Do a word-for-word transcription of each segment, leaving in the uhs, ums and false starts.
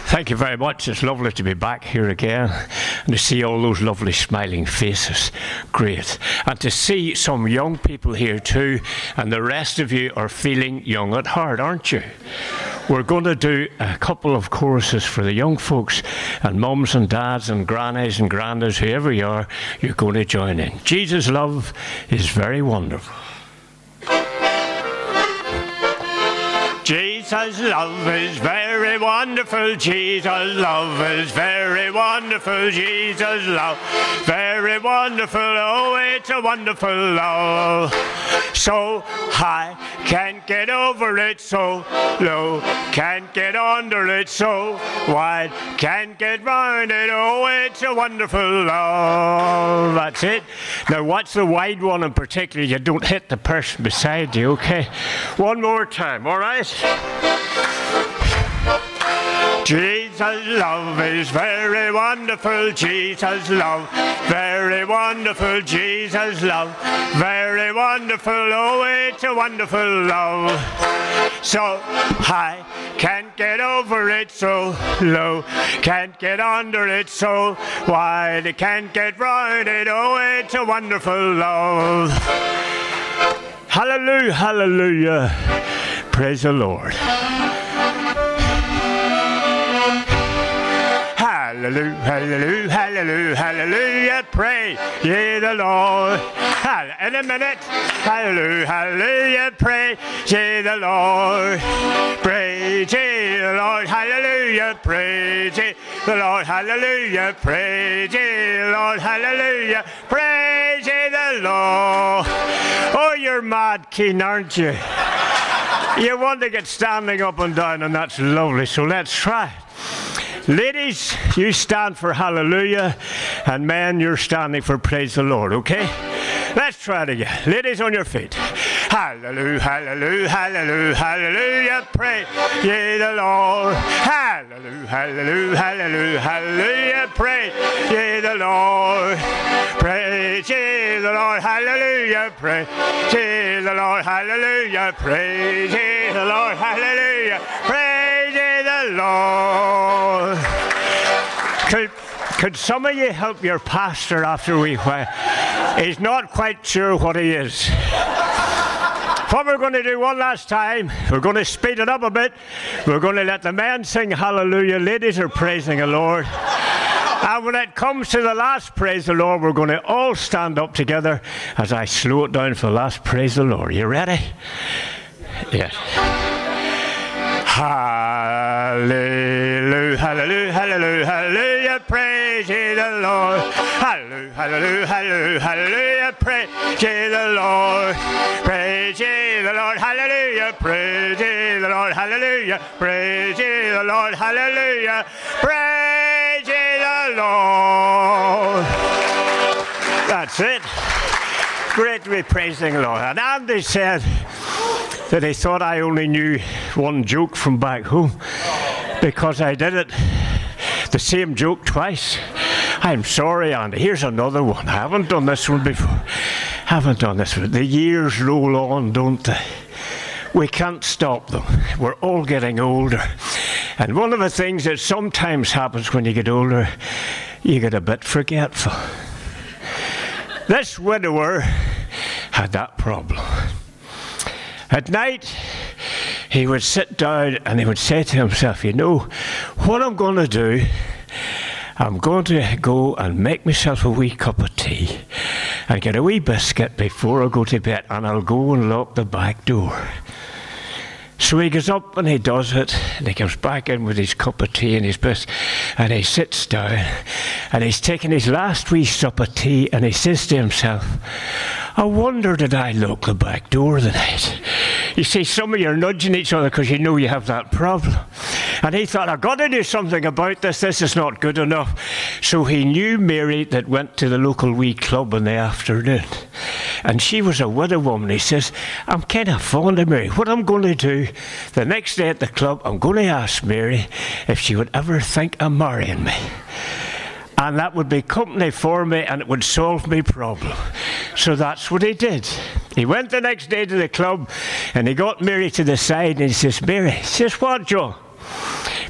Thank you very much. It's lovely to be back here again and to see all those lovely smiling faces. Great. And to see some young people here too, and the rest of you are feeling young at heart, aren't you? We're going to do a couple of choruses for the young folks, and mums and dads and grannies and grandads, whoever you are, you're going to join in. Jesus' love is very wonderful. Jesus' love is very wonderful. Jesus' love is very wonderful. Jesus' love, very wonderful. Oh, it's a wonderful love. So high, can't get over it. So low, can't get under it. So wide, can't get round it. Oh, it's a wonderful love. That's it. Now, what's the wide one in particular? You don't hit the person beside you, okay? One more time, all right? Jesus' love is very wonderful. Jesus' love, very wonderful. Jesus' love, very wonderful. Oh, it's a wonderful love. So high, can't get over it. So low, can't get under it. So wide, can't get round it. Oh, it's a wonderful love. Hallelujah, hallelujah. Praise the Lord. Hallelujah, hallelujah, hallelujah, hallelujah, praise ye the Lord. In a minute, hallelujah, hallelujah, praise ye the Lord. Praise ye the Lord, hallelujah, praise ye the Lord, hallelujah, praise ye the Lord, hallelujah, praise ye the Lord. Oh, you're mad keen, aren't you? You want to get standing up and down, and that's lovely, so let's try it. Ladies, you stand for hallelujah, and men, you're standing for praise the Lord, okay? Let's try it again. Ladies, on your feet. Hallelujah, hallelujah, hallelujah, hallelujah, praise ye the Lord. Hallelujah, hallelujah, hallelujah, hallelujah, praise ye the Lord. Praise ye the Lord, hallelujah, praise ye the Lord, hallelujah, praise ye the Lord, hallelujah, praise ye the Lord. Could, could some of you help your pastor after a wee while? He's not quite sure what he is. What we're going to do one last time, we're going to speed it up a bit. We're going to let the men sing hallelujah. Ladies are praising the Lord. And when it comes to the last praise the Lord, we're going to all stand up together as I slow it down for the last praise the Lord. You ready? Yes. Hallelujah, hallelujah, hallelujah, hallelujah, praise ye the Lord. Hallelujah, hallelujah, hallelujah, hallelujah, praise ye the Lord. Praise ye the Lord, hallelujah, praise ye the Lord, hallelujah, praise ye the Lord, hallelujah, praise ye the Lord. That's it. Great to be praising the Lord. And Andy said that he thought I only knew one joke from back home because I did it, the same joke twice. I'm sorry, Andy. Here's another one. I haven't done this one before. Haven't done this one. The years roll on, don't they? We can't stop them. We're all getting older. And one of the things that sometimes happens when you get older, you get a bit forgetful. This widower had that problem. At night, he would sit down and he would say to himself, you know, what I'm going to do, I'm going to go and make myself a wee cup of tea and get a wee biscuit before I go to bed, and I'll go and lock the back door. So he goes up and he does it, and he comes back in with his cup of tea and his biscuit, and he sits down and he's taking his last wee sup of tea, and he says to himself, I wonder did I lock the back door the night? You see, some of you are nudging each other because you know you have that problem. And he thought, I've got to do something about this. This is not good enough. So he knew Mary that went to the local wee club in the afternoon. And she was a widow woman. He says, I'm kind of fond of Mary. What I'm going to do, the next day at the club, I'm going to ask Mary if she would ever think of marrying me. And that would be company for me, and it would solve my problem. So that's what he did. He went the next day to the club, and he got Mary to the side, and he says, Mary, he says, what, Joe?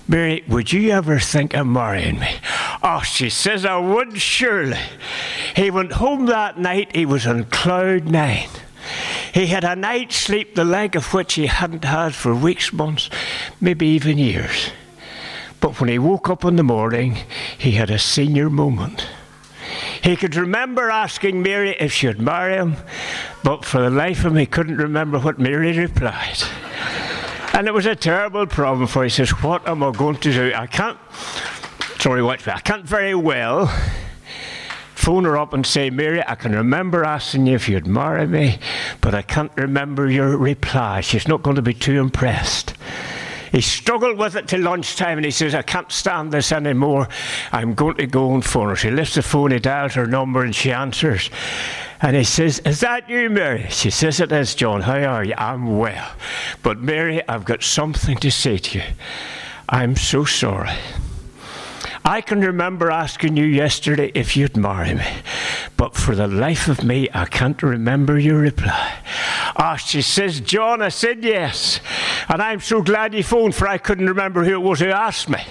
Mary, would you ever think of marrying me? Oh, she says I would, surely. He went home that night. He was on cloud nine. He had a night's sleep, the like of which he hadn't had for weeks, months, maybe even years. But when he woke up in the morning, he had a senior moment. He could remember asking Mary if she'd marry him, but for the life of him, he couldn't remember what Mary replied. And it was a terrible problem for him. He says, what am I going to do? I can't, sorry, watch me, I can't very well phone her up and say, Mary, I can remember asking you if you'd marry me, but I can't remember your reply. She's not going to be too impressed. He struggled with it till lunchtime, and he says, I can't stand this anymore. I'm going to go and phone her. She lifts the phone, he dials her number, and she answers. And he says, is that you, Mary? She says, it is, John. How are you? I'm well. But Mary, I've got something to say to you. I'm so sorry. I can remember asking you yesterday if you'd marry me, but for the life of me, I can't remember your reply. Ah, she says, John, I said yes, and I'm so glad you phoned, for I couldn't remember who it was who asked me.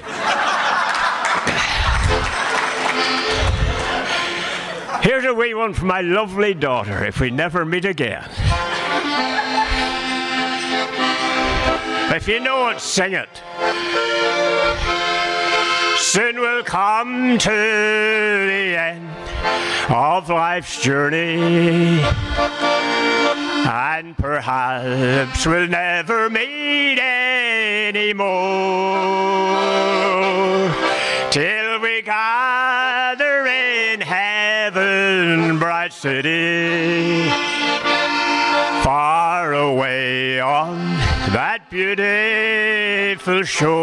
Here's a wee one for my lovely daughter, if we never meet again. If you know it, sing it. Soon we'll come to the end of life's journey, and perhaps we'll never meet anymore, till we gather in heaven, bright city, far away on that beautiful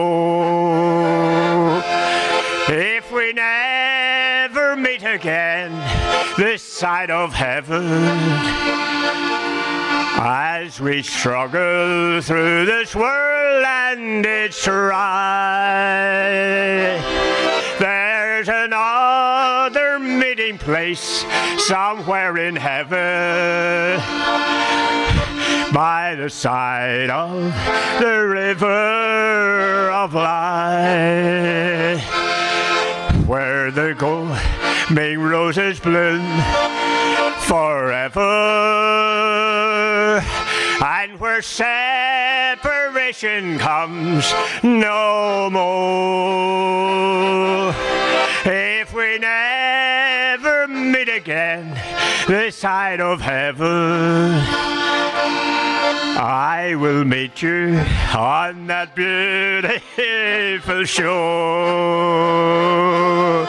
shore. If we never meet again this side of heaven, as we struggle through this world and its strife, there's another meeting place somewhere in heaven, by the side of the river of life, where the gleaming roses bloom forever, and where separation comes no more. If we never meet again this side of heaven, I will meet you on that beautiful shore.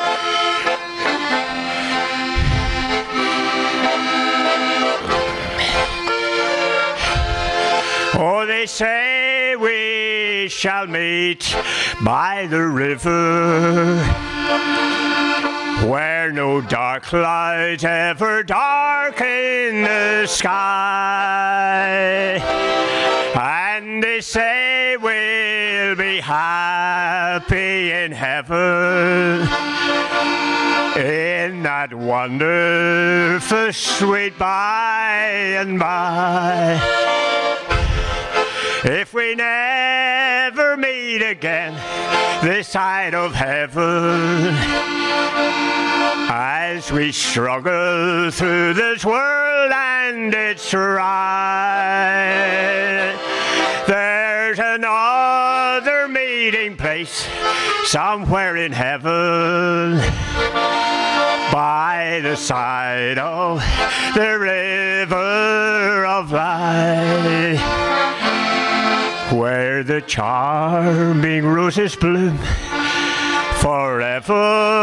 Oh, they say we shall meet by the river, where no dark clouds ever darken the sky, and they say we'll be happy in heaven, in that wonderful sweet by and by. If we never meet again this side of heaven, as we struggle through this world and its strife, there's another meeting place somewhere in heaven, by the side of the river of life, where the charming roses bloom forever,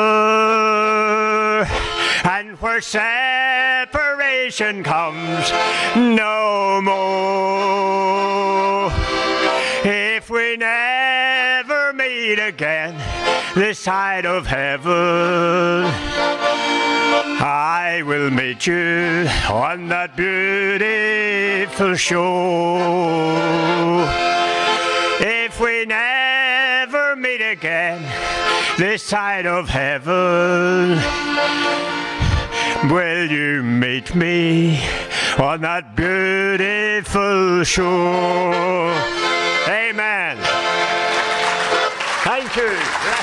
and where separation comes no more. If we never meet again this side of heaven, I will meet you on that beautiful shore. If we never meet again this side of heaven, will you meet me on that beautiful shore? Amen. Thank Thank you.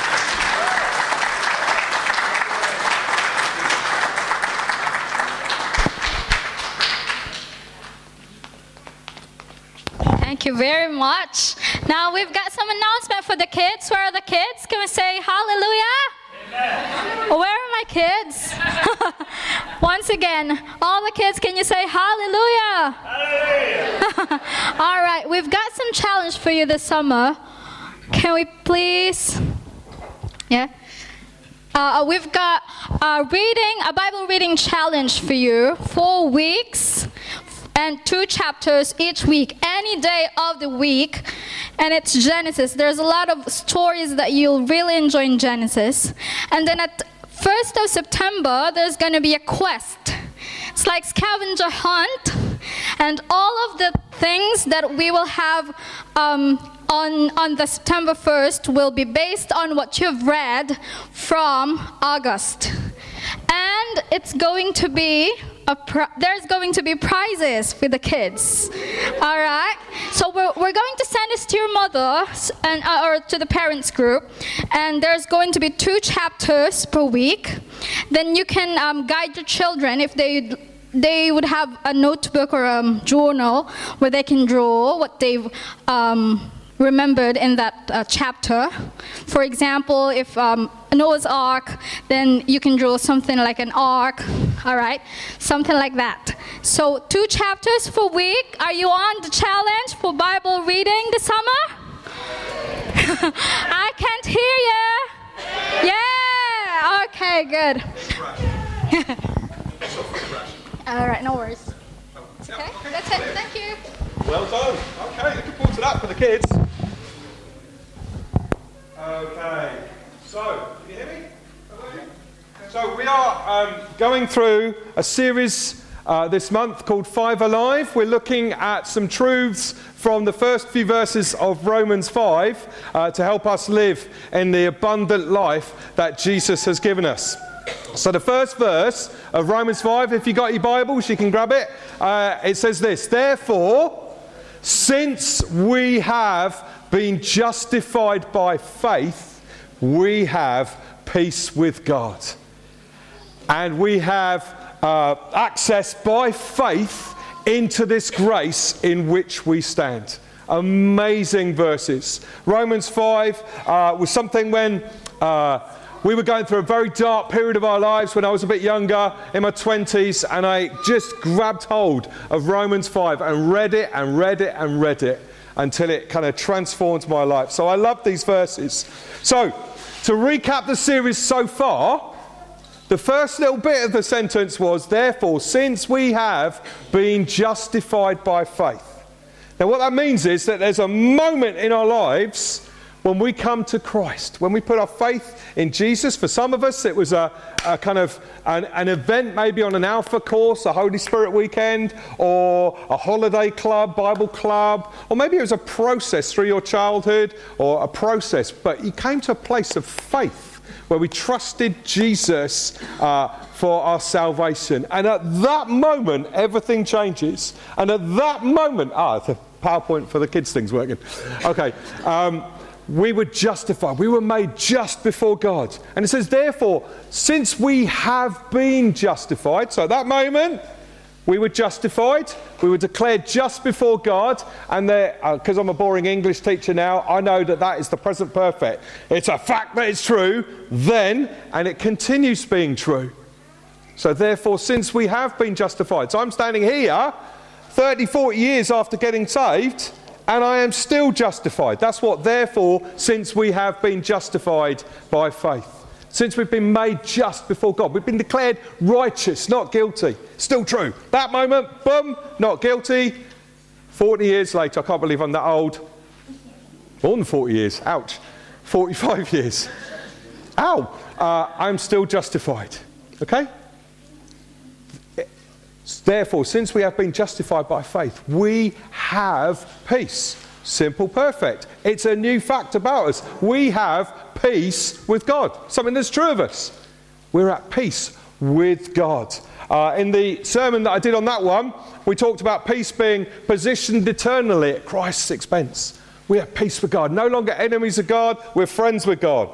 Thank you very much. Now we've got some announcement for the kids. Where are the kids? Can we say hallelujah? Amen. Where are my kids? Once again, all the kids, can you say hallelujah? Hallelujah. All right, we've got some challenge for you this summer. Can we please? Yeah. Uh, we've got a reading, a Bible reading challenge for you. Four weeks. And two chapters each week, any day of the week. And it's Genesis. There's a lot of stories that you'll really enjoy in Genesis. And then at first of September, there's going to be a quest. It's like scavenger hunt. And all of the things that we will have um, on, on the September first will be based on what you've read from August. And it's going to be A pri- there's going to be prizes for the kids. All right? So we're, we're going to send this to your mother and uh, or to the parents group. And there's going to be two chapters per week. Then you can um, guide your children if they they would have a notebook or a journal where they can draw what they've um, remembered in that uh, chapter. For example, if um, Noah's Ark, then you can draw something like an ark, all right? Something like that. So two chapters per week. Are you on the challenge for Bible reading this summer? I can't hear you. Yeah, okay, good. All right, no worries. Okay, that's it, thank you. Well done. Okay, looking forward to that for the kids. Okay, so, can you hear me? So we are um, going through a series uh, this month called Five Alive. We're looking at some truths from the first few verses of Romans five uh, to help us live in the abundant life that Jesus has given us. So the first verse of Romans five, if you got your Bibles, you can grab it. Uh, it says this: therefore, since we have been justified by faith, we have peace with God. And we have uh, access by faith into this grace in which we stand. Amazing verses. Romans five uh, was something when uh, we were going through a very dark period of our lives when I was a bit younger, in my twenties, and I just grabbed hold of Romans five and read it and read it and read it until it kind of transformed my life. So I love these verses. So, to recap the series so far, the first little bit of the sentence was, therefore, since we have been justified by faith. Now what that means is that there's a moment in our lives when we come to Christ, when we put our faith in Jesus. For some of us, it was a, a kind of an, an event, maybe on an Alpha course, a Holy Spirit weekend, or a holiday club, Bible club, or maybe it was a process through your childhood, or a process, but you came to a place of faith where we trusted Jesus uh, for our salvation. And at that moment, everything changes. And at that moment, ah, the PowerPoint for the kids thing's working. Okay. Um, We were justified. We were made just before God. And it says, therefore, since we have been justified, so at that moment, we were justified. We were declared just before God. And because uh, I'm a boring English teacher now, I know that that is the present perfect. It's a fact that it's true then, and it continues being true. So therefore, since we have been justified. So I'm standing here thirty, forty years after getting saved, and I am still justified. That's what, therefore, since we have been justified by faith. Since we've been made just before God. We've been declared righteous, not guilty. Still true. That moment, boom, not guilty. forty years later, I can't believe I'm that old. More than forty years. Ouch. forty-five years. Ow. Uh, I'm still justified. Okay? Therefore, since we have been justified by faith, we have peace. Simple, perfect. It's a new fact about us. We have peace with God. Something that's true of us. We're at peace with God. Uh, in the sermon that I did on that one, we talked about peace being positioned eternally at Christ's expense. We have peace with God. No longer enemies of God, we're friends with God.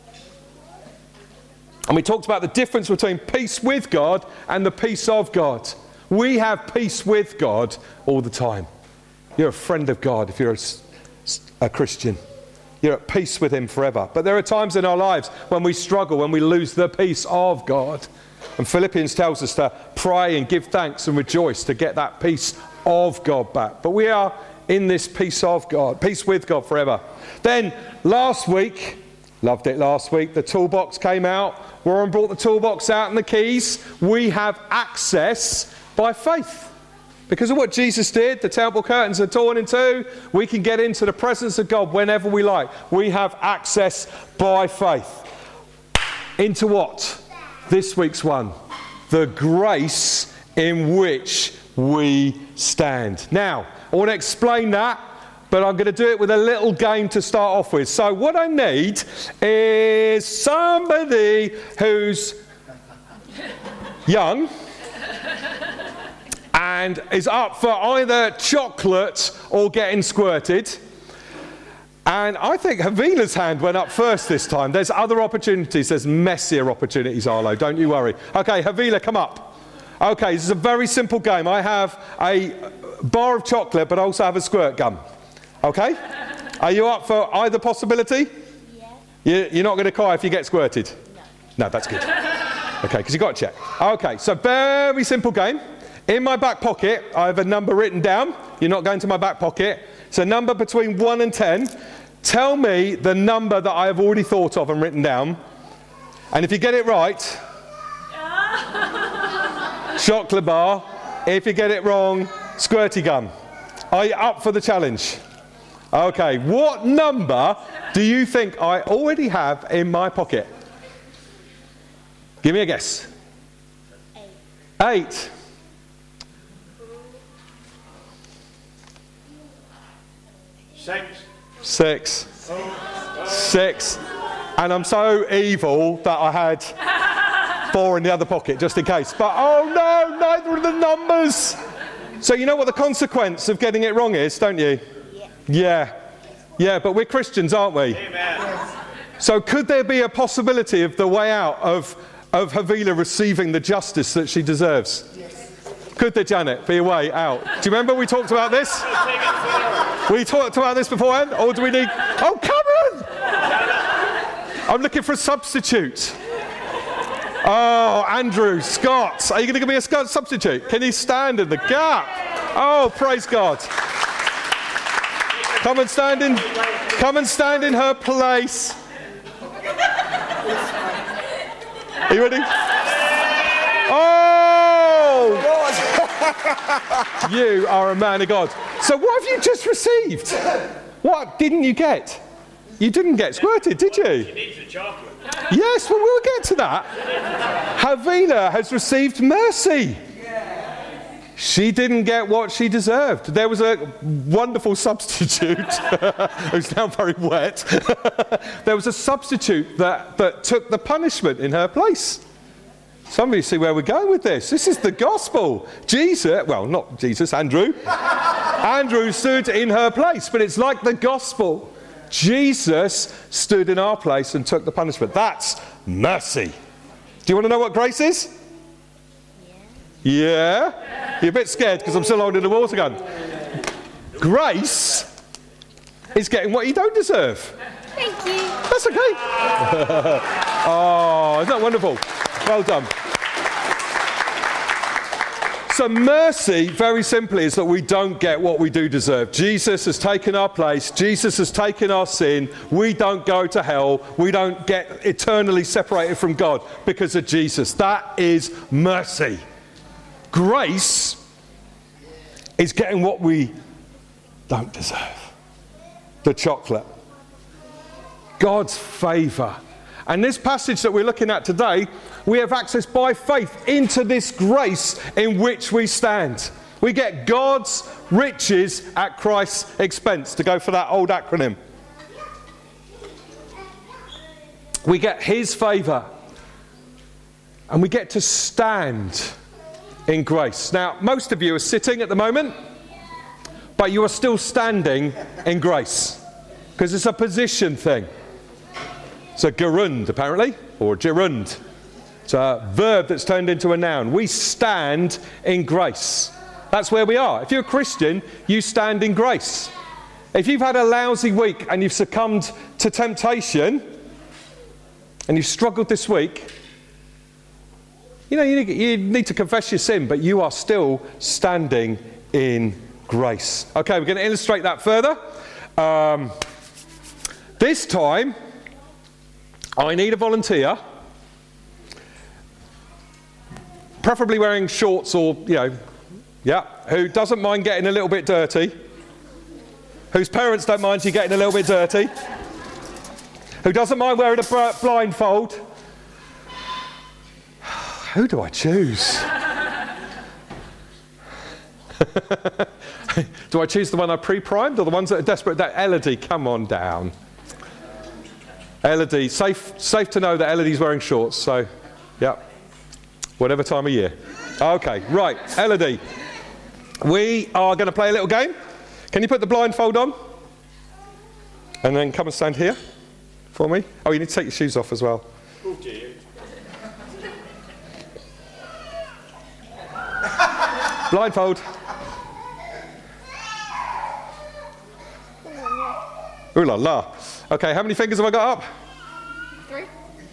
And we talked about the difference between peace with God and the peace of God. We have peace with God all the time. You're a friend of God if you're a, a Christian. You're at peace with him forever. But there are times in our lives when we struggle, when we lose the peace of God. And Philippians tells us to pray and give thanks and rejoice to get that peace of God back. But we are in this peace of God, peace with God forever. Then last week, loved it last week, the toolbox came out. Warren brought the toolbox out and the keys. We have access by faith. Because of what Jesus did, the temple curtains are torn in two. We can get into the presence of God whenever we like. We have access by faith. Into what? This week's one. The grace in which we stand. Now, I want to explain that, but I'm going to do it with a little game to start off with. So what I need is somebody who's young and is up for either chocolate or getting squirted. And I think Havila's hand went up first this time. There's other opportunities. There's messier opportunities, Arlo. Don't you worry. Okay, Havila, come up. Okay, this is a very simple game. I have a bar of chocolate, but I also have a squirt gun. Okay? Are you up for either possibility? Yeah. You're not going to cry if you get squirted? No. No, that's good. Okay, because you've got to check. Okay, so very simple game. In my back pocket, I have a number written down. You're not going to my back pocket. It's a number between one and ten. Tell me the number that I have already thought of and written down. And if you get it right, chocolate bar. If you get it wrong, squirty gun. Are you up for the challenge? Okay, what number do you think I already have in my pocket? Give me a guess. Eight. Eight. Six. Six. Oh. Six. And I'm so evil that I had four in the other pocket, just in case. But, oh no, neither of the numbers. So you know what the consequence of getting it wrong is, don't you? Yeah. Yeah. Yeah, but we're Christians, aren't we? Amen. So could there be a possibility of the way out of, of Havila receiving the justice that she deserves? Yes. Could there, Janet, be a way out? Do you remember we talked about this? We talked about this beforehand? Or do we need... Oh, come on! I'm looking for a substitute. Oh, Andrew, Scott. Are you going to give me a Scott substitute? Can you stand in the gap? Oh, praise God. Come and stand in, come and stand in her place. Are you ready? Oh! You are a man of God. So what have you just received? What didn't you get? You didn't get squirted, did you? She needs the chocolate. Yes, well, we'll get to that. Havila has received mercy. She didn't get what she deserved. There was a wonderful substitute who's now very wet. There was a substitute that, that took the punishment in her place. Somebody see where we're going with this. This is the gospel. Jesus, well, not Jesus, Andrew. Andrew stood in her place, but it's like the gospel. Jesus stood in our place and took the punishment. That's mercy. Do you want to know what grace is? Yeah? yeah? You're a bit scared because I'm still holding the water gun. Grace is getting what you don't deserve. Thank you. That's okay. Oh, isn't that wonderful? Well done. So mercy, very simply, is that we don't get what we do deserve. Jesus has taken our place. Jesus has taken our sin. We don't go to hell. We don't get eternally separated from God because of Jesus. That is mercy. Grace is getting what we don't deserve. The chocolate. God's favour. And this passage that we're looking at today, we have access by faith into this grace in which we stand. We get God's riches at Christ's expense, to go for that old acronym. We get his favour. And we get to stand in grace. Now, most of you are sitting at the moment, but you are still standing in grace. Because it's a position thing. It's a gerund, apparently, or gerund. It's a verb that's turned into a noun. We stand in grace. That's where we are. If you're a Christian, you stand in grace. If you've had a lousy week and you've succumbed to temptation and you've struggled this week, you know, you need, you need to confess your sin, but you are still standing in grace. Okay, we're going to illustrate that further. Um, this time, I need a volunteer, preferably wearing shorts or, you know, yeah, who doesn't mind getting a little bit dirty, whose parents don't mind you getting a little bit dirty, who doesn't mind wearing a blindfold. Who do I choose? Do I choose the one I pre-primed or the ones that are desperate? That Elodie, come on down. Elodie, safe, safe to know that Elodie's wearing shorts, so, yeah, whatever time of year. Okay, right, Elodie, we are going to play a little game. Can you put the blindfold on? And then come and stand here for me. Oh, you need to take your shoes off as well. Oh dear. Blindfold. Ooh la la. Okay, how many fingers have I got up? Three.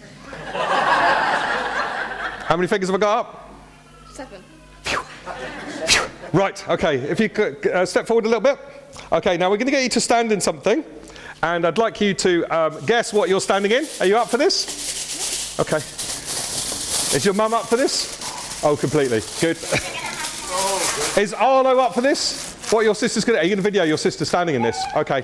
How many fingers have I got up? Seven. Right, okay, if you could uh, step forward a little bit. Okay, now we're going to get you to stand in something, and I'd like you to um, guess what you're standing in. Are you up for this? Okay. Is your mum up for this? Oh, completely. Good. Is Arlo up for this? What your sister's going to... Are you going to video your sister standing in this? Okay.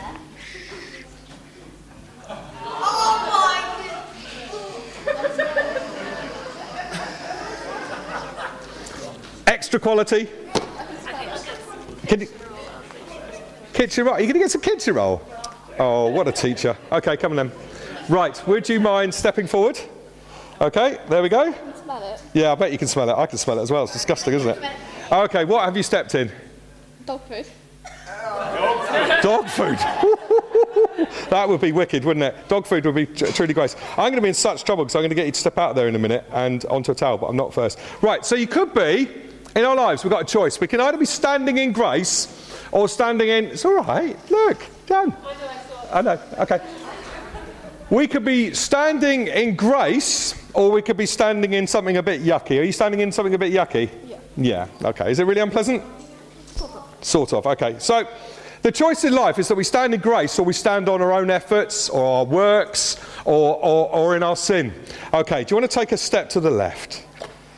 Extra quality. Can you, kitchen roll. Are you going to get some kitchen roll? Oh, what a teacher. Okay, come on then. Right, would you mind stepping forward? Okay, there we go. I can smell it. Yeah, I bet you can smell it. I can smell it as well. It's disgusting, isn't it? Okay, what have you stepped in? Dog food. Dog food. That would be wicked, wouldn't it? Dog food would be tr- truly gross. I'm going to be in such trouble because I'm going to get you to step out there in a minute and onto a towel, but I'm not first. Right, so you could be, in our lives, we've got a choice. We can either be standing in grace or standing in, it's all right, look, Dan. I know, okay. We could be standing in grace or we could be standing in something a bit yucky. Are you standing in something a bit yucky? Yeah. Yeah, okay. Is it really unpleasant? Sort of. Sort of, okay. So the choice in life is that we stand in grace or we stand on our own efforts or our works or, or, or in our sin. Okay, do you want to take a step to the left?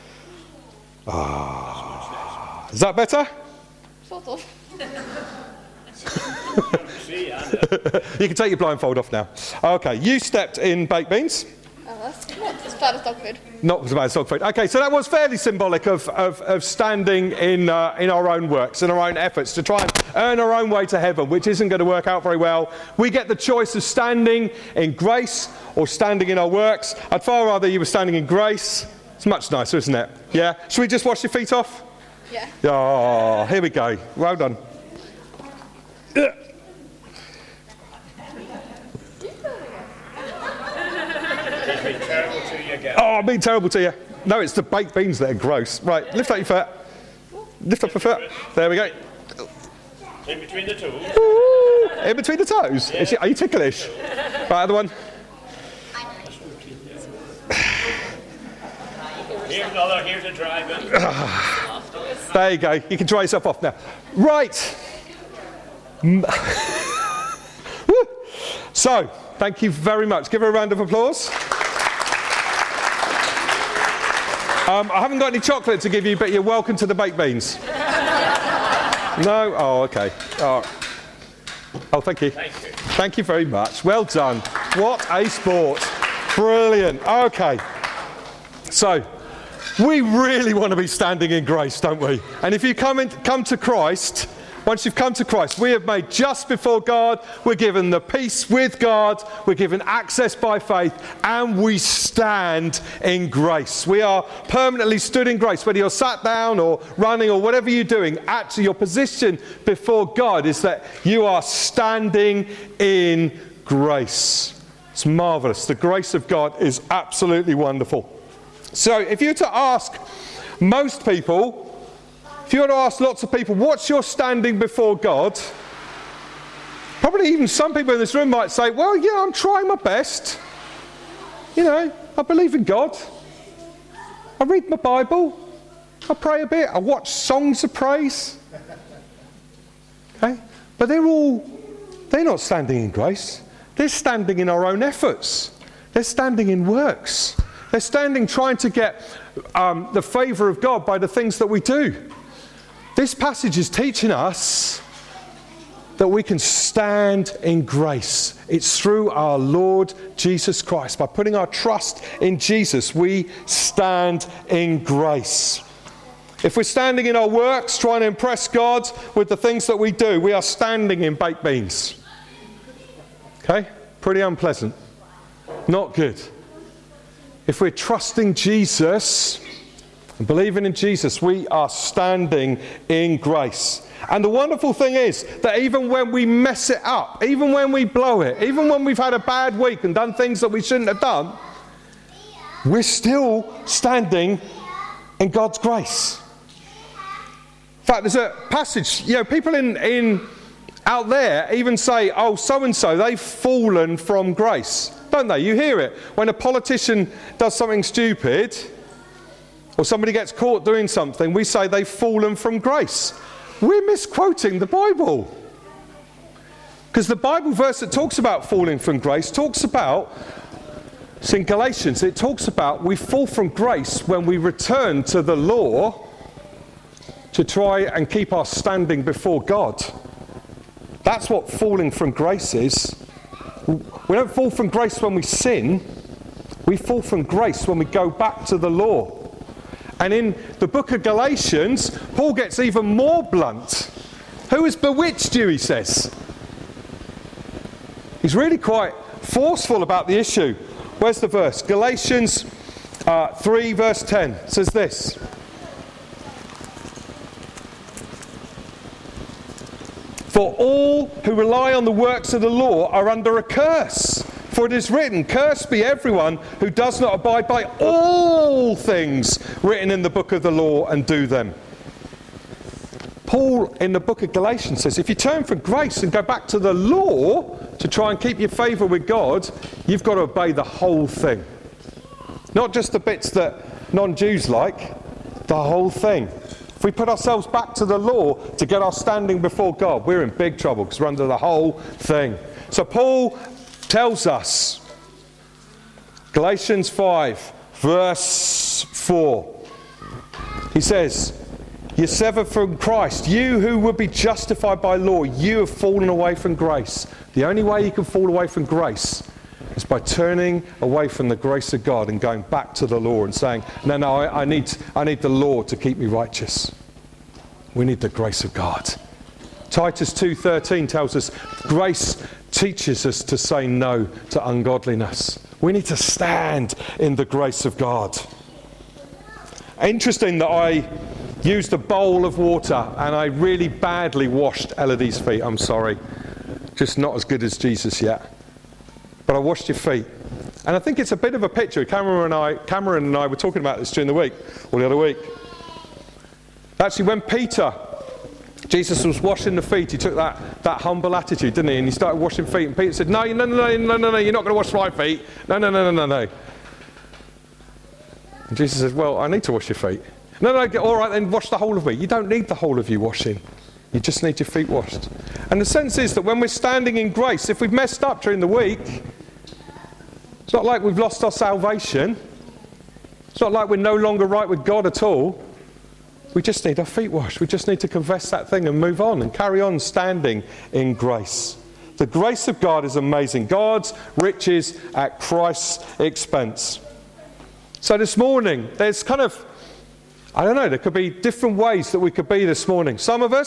Ah, is that better? Sort of. You can take your blindfold off now. Okay, you stepped in baked beans. Oh, that's not as bad as dog food. Not as bad as dog food. Okay, so that was fairly symbolic of, of, of standing in, uh, in our own works, in our own efforts to try and earn our own way to heaven, which isn't going to work out very well. We get the choice of standing in grace or standing in our works. I'd far rather you were standing in grace. It's much nicer, isn't it? Yeah? Should we just wash your feet off? Yeah. Oh, here we go. Well done. Ugh. Oh, I'm being terrible to you. No, it's the baked beans that are gross. Right, lift up your foot. Lift up your foot. There we go. In between the toes. Ooh, in between the toes? Yeah. Is she, are you ticklish? Right, other one. Here's another, here's a dry one. There you go. You can dry yourself off now. Right. So, thank you very much. Give her a round of applause. Um, I haven't got any chocolate to give you, but you're welcome to the baked beans. No? Oh, okay. Oh, oh thank you. Thank you. Thank you very much. Well done. What a sport. Brilliant. Okay. So, we really want to be standing in grace, don't we? And if you come, in, come to Christ, Once you've come to Christ, we have made just before God. We're given the peace with God. We're given access by faith. And we stand in grace. We are permanently stood in grace. Whether you're sat down or running or whatever you're doing, actually your position before God is that you are standing in grace. It's marvelous. The grace of God is absolutely wonderful. So if you were to ask most people, if you were to ask lots of people, what's your standing before God? Probably even some people in this room might say, well, yeah, I'm trying my best. You know, I believe in God. I read my Bible. I pray a bit. I watch songs of praise. Okay? But they're all, they're not standing in grace. They're standing in our own efforts. They're standing in works. They're standing trying to get um, the favour of God by the things that we do. This passage is teaching us that we can stand in grace. It's through our Lord Jesus Christ. By putting our trust in Jesus, we stand in grace. If we're standing in our works, trying to impress God with the things that we do, we are standing in baked beans. Okay? Pretty unpleasant. Not good. If we're trusting Jesus and believing in Jesus, we are standing in grace. And the wonderful thing is that even when we mess it up, even when we blow it, even when we've had a bad week and done things that we shouldn't have done, we're still standing in God's grace. In fact, there's a passage, you know, people in, in out there even say, oh, so-and-so, they've fallen from grace. Don't they? You hear it. When a politician does something stupid, or somebody gets caught doing something, we say they've fallen from grace. We're misquoting the Bible. Because the Bible verse that talks about falling from grace talks about, it's in Galatians, it talks about we fall from grace when we return to the law to try and keep our standing before God. That's what falling from grace is. We don't fall from grace when we sin. We fall from grace when we go back to the law. And in the book of Galatians, Paul gets even more blunt. Who has bewitched you, he says. He's really quite forceful about the issue. Where's the verse? Galatians uh, three verse ten says this. For all who rely on the works of the law are under a curse. For it is written, cursed be everyone who does not abide by all things written in the book of the law and do them. Paul in the book of Galatians says, if you turn from grace and go back to the law to try and keep your favour with God, you've got to obey the whole thing. Not just the bits that non-Jews like, the whole thing. If we put ourselves back to the law to get our standing before God, we're in big trouble because we're under the whole thing. So Paul tells us, Galatians five, verse four, he says, you're severed from Christ. You who would be justified by law, you have fallen away from grace. The only way you can fall away from grace is by turning away from the grace of God and going back to the law and saying, no, no, I, I need, I need the law to keep me righteous. We need the grace of God. Titus two thirteen tells us grace teaches us to say no to ungodliness. We need to stand in the grace of God. Interesting that I used a bowl of water and I really badly washed Elodie's feet. I'm sorry. Just not as good as Jesus yet. But I washed your feet. And I think it's a bit of a picture. Cameron and I, Cameron and I were talking about this during the week, or the other week. Actually, when Peter, Jesus was washing the feet, he took that, that humble attitude, didn't he? And he started washing feet. And Peter said, no, no, no, no, no, no, no, you're not going to wash my feet. No, no, no, no, no, no. And Jesus said, well, I need to wash your feet. No, no, all right, then wash the whole of me. You don't need the whole of you washing. You just need your feet washed. And the sense is that when we're standing in grace, if we've messed up during the week, it's not like we've lost our salvation. It's not like we're no longer right with God at all. We just need our feet washed. We just need to confess that thing and move on and carry on standing in grace. The grace of God is amazing. God's riches at Christ's expense. So this morning, there's kind of, I don't know, there could be different ways that we could be this morning. Some of us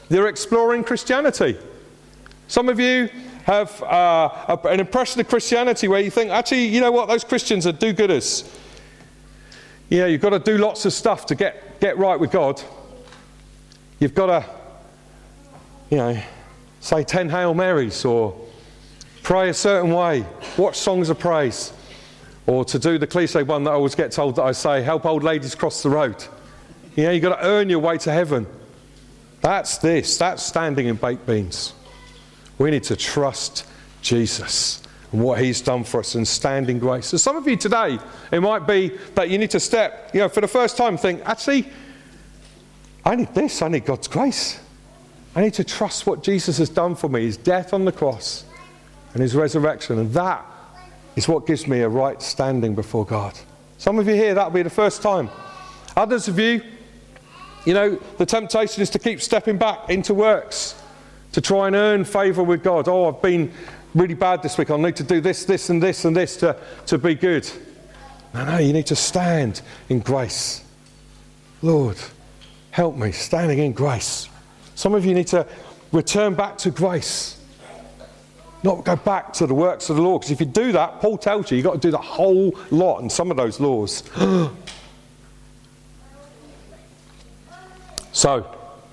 You're exploring Christianity. Some of you have uh, an impression of Christianity where you think, actually, you know what, those Christians are do-gooders. You know, you've got to do lots of stuff to get, get right with God. You've got to, you know, say ten Hail Marys, or pray a certain way, watch songs of praise, or to do the cliche one that I always get told that I say, help old ladies cross the road. You know, you've got to earn your way to heaven. That's this. That's standing in baked beans. We need to trust Jesus and what he's done for us and stand in grace. So some of you today, it might be that you need to step, you know, for the first time think, actually, I need this. I need God's grace. I need to trust what Jesus has done for me, his death on the cross and his resurrection. And that is what gives me a right standing before God. Some of you here, that'll be the first time. Others of you, you know, the temptation is to keep stepping back into works, to try and earn favour with God. Oh, I've been really bad this week. I need to do this, this and this and this to, to be good. No, no, you need to stand in grace. Lord, help me, standing in grace. Some of you need to return back to grace. Not go back to the works of the law. Because if you do that, Paul tells you, you've got to do the whole lot and some of those laws. So,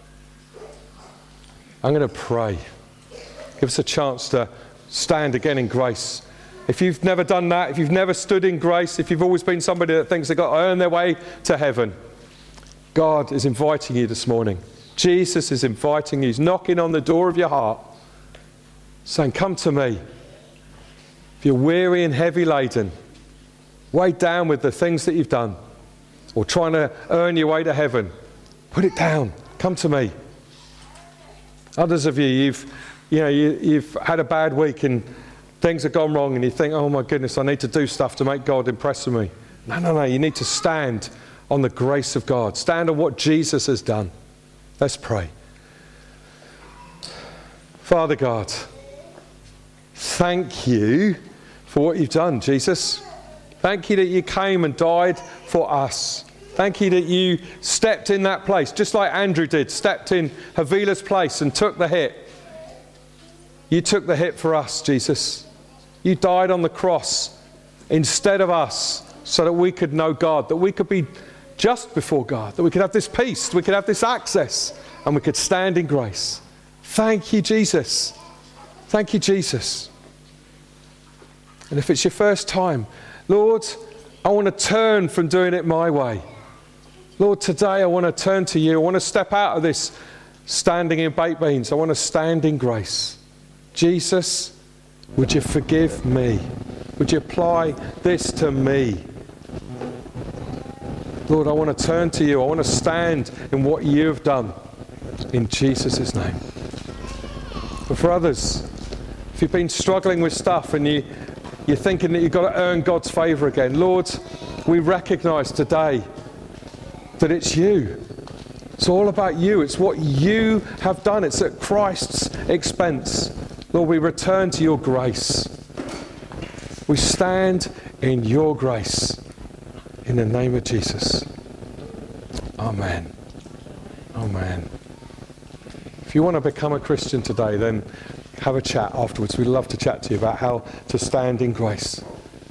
I'm going to pray. Give us a chance to stand again in grace. If you've never done that, if you've never stood in grace, if you've always been somebody that thinks they've got to earn their way to heaven, God is inviting you this morning. Jesus is inviting you. He's knocking on the door of your heart, saying, come to me. If you're weary and heavy laden, weighed down with the things that you've done, or trying to earn your way to heaven, put it down. Come to me. Others of you, you've, you know, you, you've had a bad week and things have gone wrong and you think, oh my goodness, I need to do stuff to make God impress with me. No, no, no. You need to stand on the grace of God. Stand on what Jesus has done. Let's pray. Father God, thank you for what you've done, Jesus. Thank you that you came and died for us. Thank you that you stepped in that place, just like Andrew did, stepped in Havila's place and took the hit. You took the hit for us, Jesus. You died on the cross instead of us so that we could know God, that we could be just before God, that we could have this peace, that we could have this access, and we could stand in grace. Thank you, Jesus. Thank you, Jesus. And if it's your first time, Lord, I want to turn from doing it my way. Lord, today I want to turn to you. I want to step out of this standing in baked beans. I want to stand in grace. Jesus, would you forgive me? Would you apply this to me? Lord, I want to turn to you. I want to stand in what you have done. In Jesus' name. But for others, if you've been struggling with stuff and you, you're thinking that you've got to earn God's favour again, Lord, we recognise today that it's you. It's all about you. It's what you have done. It's at Christ's expense. Lord, we return to your grace. We stand in your grace. In the name of Jesus. Amen. Amen. If you want to become a Christian today, then have a chat afterwards. We'd love to chat to you about how to stand in grace.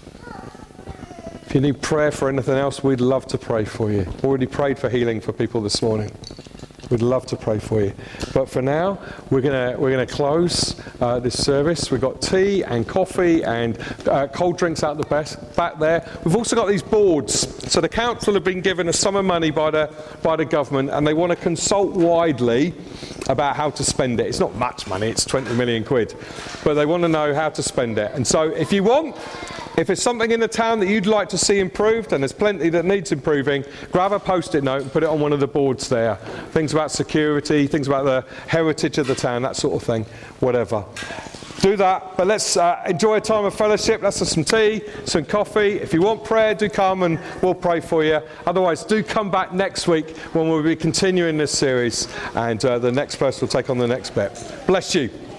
If you need prayer for anything else, we'd love to pray for you. Already prayed for healing for people this morning. We'd love to pray for you. But for now, we're going to we're going to close uh, this service. We've got tea and coffee and uh, cold drinks out the best, back there. We've also got these boards. So the council have been given a sum of money by the by the government, and they want to consult widely about how to spend it. It's not much money. It's twenty million quid, but they want to know how to spend it. And so, if you want. If there's something in the town that you'd like to see improved, and there's plenty that needs improving, grab a post-it note and put it on one of the boards there. Things about security, things about the heritage of the town, that sort of thing, whatever. Do that, but let's uh, enjoy a time of fellowship. Let's have some tea, some coffee. If you want prayer, do come and we'll pray for you. Otherwise, do come back next week when we'll be continuing this series, and uh, the next person will take on the next bit. Bless you.